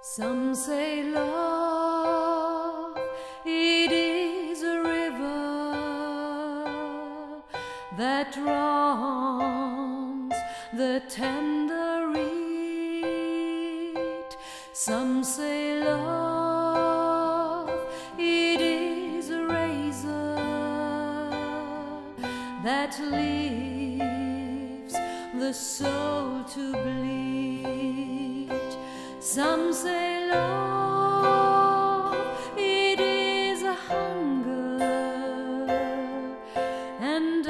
Some say love, it is a river that drowns the tender reed. Some say love, it is a razor that leaves the soul to bleed. Some say love, it is a hunger and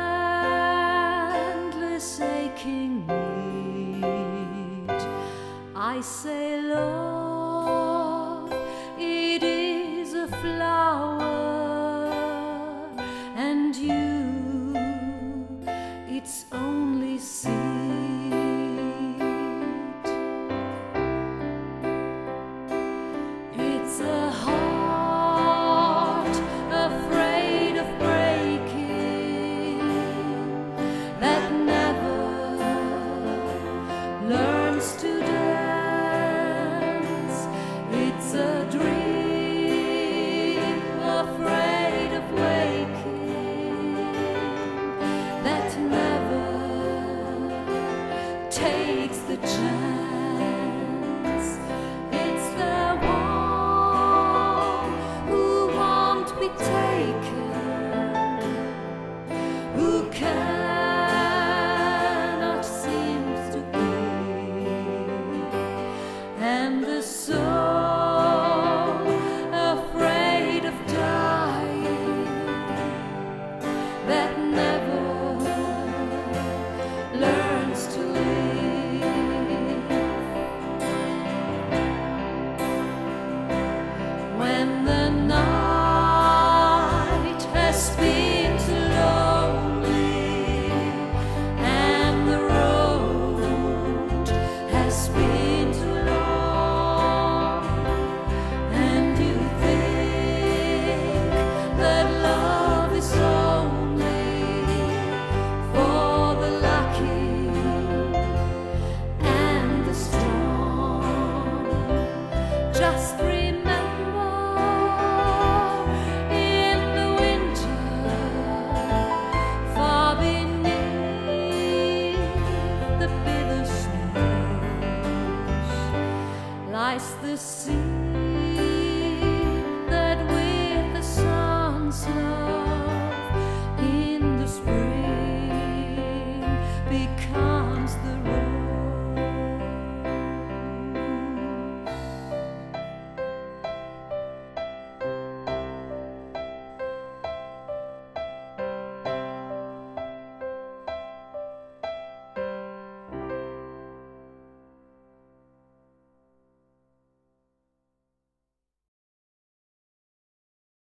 endless aching need. I say love, it is a flower, and you, its only seed. It's a heart afraid of breaking that never learns to dance. It's a dream afraid of waking that never takes the chance. It's the one who won't be taken, who cannot seem to be, and the soul afraid of dying that never learns to live. When the night has been too lonely and the road has been too long, and you think that love is only for the lucky and the strong, just remember, in the winter, far beneath the bitter snows, lies the sea.